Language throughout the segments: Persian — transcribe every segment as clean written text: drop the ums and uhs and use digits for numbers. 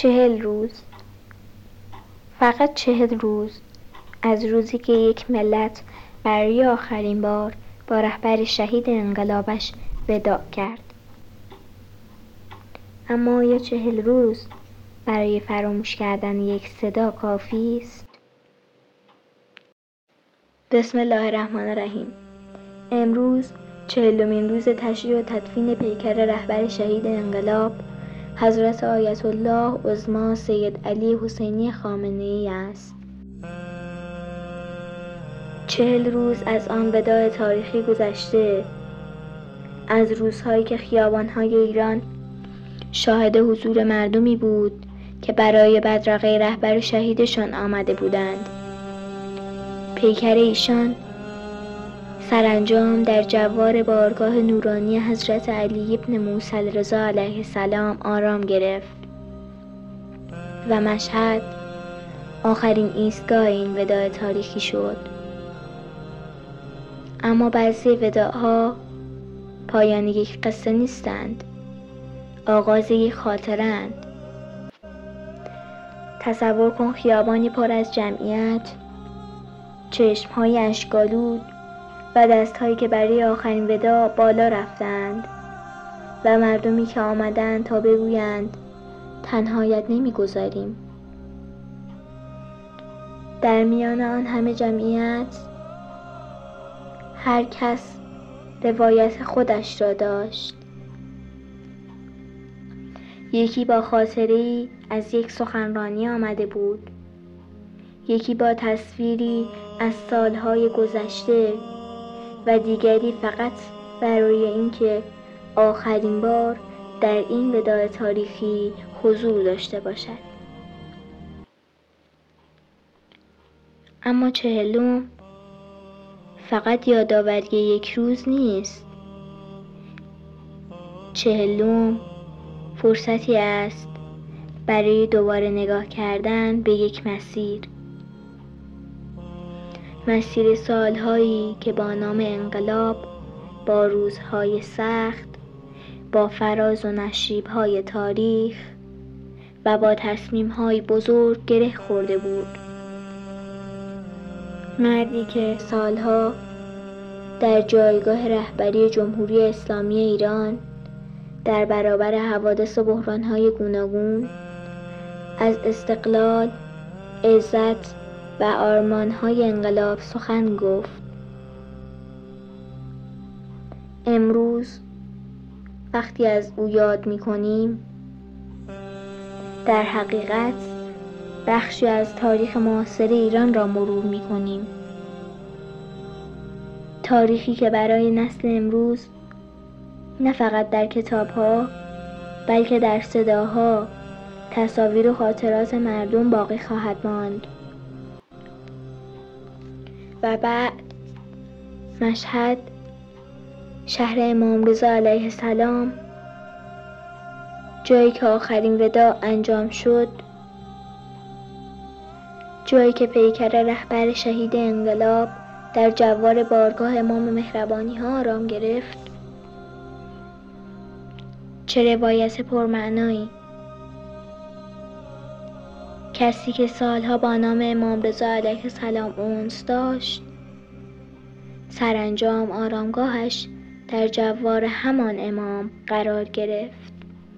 40 روز، فقط 40 روز از روزی که یک ملت برای آخرین بار با رهبر شهید انقلابش وداع کرد. اما آیا 40 روز برای فراموش کردن یک صدا کافی است؟ بسم الله الرحمن الرحیم. امروز 40مین روز تشییع و تدفین پیکر رهبر شهید انقلاب حضرت آیت الله عظمی سید علی حسینی خامنه‌ای است. 40 روز از آن وداع تاریخی گذشته، از روزهایی که خیابان‌های ایران شاهد حضور مردمی بود که برای بدرقه رهبر شهیدشان آمده بودند. پیکر ایشان سرانجام در جوار بارگاه نورانی حضرت علی ابن موسی الرضا علیه السلام آرام گرفت و مشهد آخرین ایستگاه این وداع تاریخی شد. اما بعضی وداع‌ها پایان یک قصه نیستند، آغاز یک خاطره‌اند. تصور کن خیابانی پر از جمعیت، چشم‌های اشک‌آلود و دست‌هایی که برای آخرین وداع بالا رفتند و مردمی که آمدند تا بگویند تنهایت نمی‌گذاریم. در میان آن همه جمعیت هر کس روایت خودش را داشت. یکی با خاطره‌ای از یک سخنرانی آمده بود، یکی با تصویری از سالهای گذشته و دیگری فقط برای اینکه آخرین بار در این وداع تاریخی حضور داشته باشد. اما 40 فقط یادآوری یک روز نیست. 40 فرصتی است برای دوباره نگاه کردن به یک مسیر سالهایی که با نام انقلاب، با روزهای سخت، با فراز و نشیب‌های تاریخ و با تصمیم‌های بزرگ گره خورده بود. مردی که سالها در جایگاه رهبری جمهوری اسلامی ایران در برابر حوادث و بحران‌های گوناگون از استقلال، عزت و آرمان‌های انقلاب سخن گفت. امروز وقتی از او یاد می‌کنیم، در حقیقت بخشی از تاریخ معاصر ایران را مرور می‌کنیم. تاریخی که برای نسل امروز نه فقط در کتاب‌ها بلکه در صداها، تصاویر و خاطرات مردم باقی خواهد ماند. و بعد مشهد، شهر امام رضا علیه السلام، جایی که آخرین وداع انجام شد، جایی که پیکر رهبر شهید انقلاب در جوار بارگاه امام مهربانی ها آرام گرفت. چه روایت پرمعنایی! کسی که سالها با نام امام رضا علیه السلام انس داشت، سرانجام آرامگاهش در جوار همان امام قرار گرفت.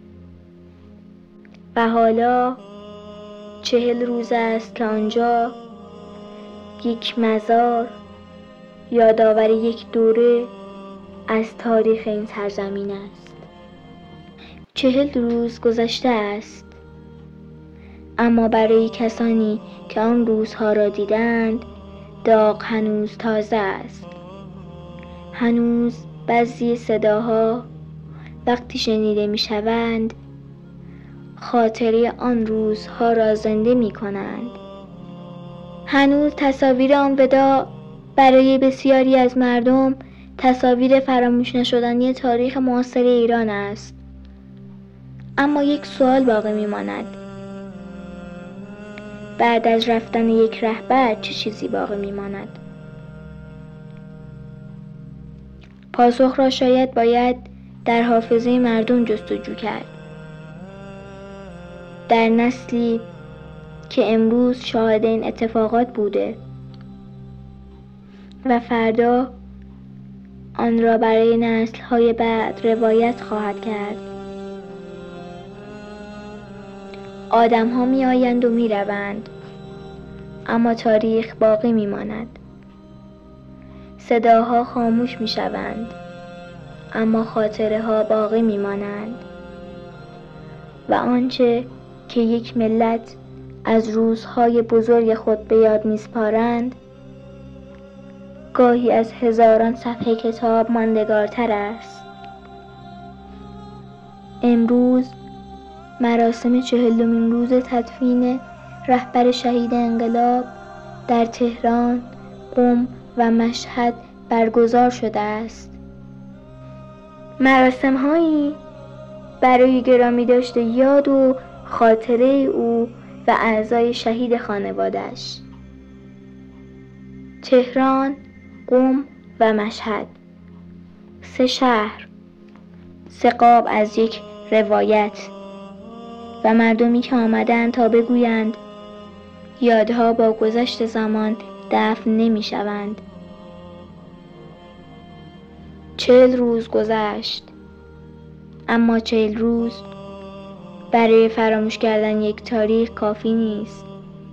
و حالا 40 روز است که آنجا یک مزار، یادآور یک دوره از تاریخ این سرزمین است. 40 روز گذشته است، اما برای کسانی که آن روزها را دیدند، داغ هنوز تازه است. هنوز بعضی صداها وقتی شنیده می شوند، خاطره آن روزها را زنده می کنند. هنوز تصاویر آن وداع برای بسیاری از مردم تصاویر فراموش نشدنی تاریخ معاصر ایران است. اما یک سوال باقی می ماند. بعد از رفتن یک رهبر چه چیزی باقی می ماند؟ پاسخ را شاید باید در حافظه مردم جستجو کرد. در نسلی که امروز شاهد این اتفاقات بوده و فردا آن را برای نسل‌های بعد روایت خواهد کرد. آدم‌ها می‌آیند و می‌روند، اما تاریخ باقی می‌ماند. صداها خاموش می‌شوند، اما خاطره‌ها باقی می‌مانند. و آنچه که یک ملت از روزهای بزرگ خود به یاد می‌سپارند، گاهی از هزاران صفحه کتاب ماندگارتر است. امروز مراسم 40مین روز تدفین رهبر شهید انقلاب در تهران، قم و مشهد برگزار شده است. مراسم‌هایی برای گرامی داشته یاد و خاطره او و اعضای شهید خانواده‌اش. تهران، قم و مشهد، 3 شهر، 3 قاب از یک روایت و مردمی که آمدند تا بگویند یادها با گذشت زمان دفن نمی شوند. 40 روز گذشت، اما 40 روز برای فراموش کردن یک تاریخ کافی نیست.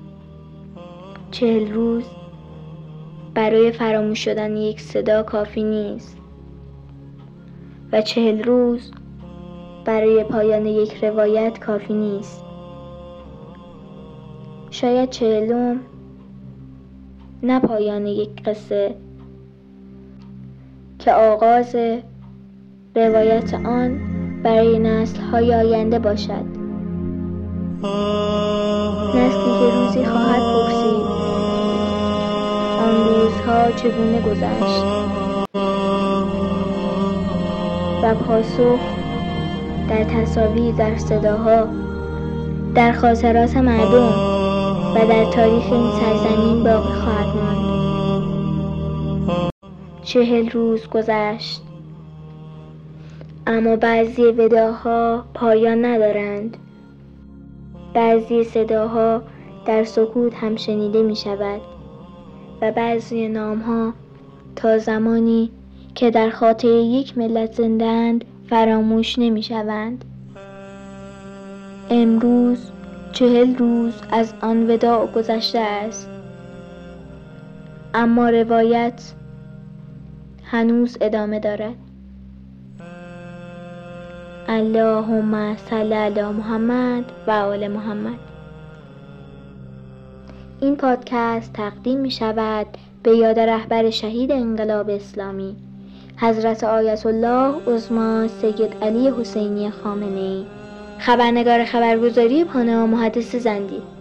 40 روز برای فراموش شدن یک صدا کافی نیست و 40 روز برای پایان یک روایت کافی نیست. شاید 40م نه پایان یک قصه که آغاز روایت آن برای نسل‌های آینده باشد. نسلی که روزی خواهد پرسید آن روزها چگونه گذشت و پاسخ در تصاویر، در صداها، در خاطرات مردم و در تاریخ این سرزمین باقی خواهد ماند. 40 روز گذشت، اما بعضی وداها پایان ندارند. بعضی صداها در سکوت هم شنیده می شود و بعضی نامها تا زمانی که در خاطر یک ملت زنده‌اند فراموش نمی شوند. امروز 40 روز از آن وداع گذشته است، اما روایت هنوز ادامه دارد. اللهم صل علی محمد و آل محمد. این پادکست تقدیم می شود به یاد رهبر شهید انقلاب اسلامی حضرت آیت الله عظمی سید علی حسینی خامنه‌ای، خبرنگار خبرگزاری پانا، محدث زندی.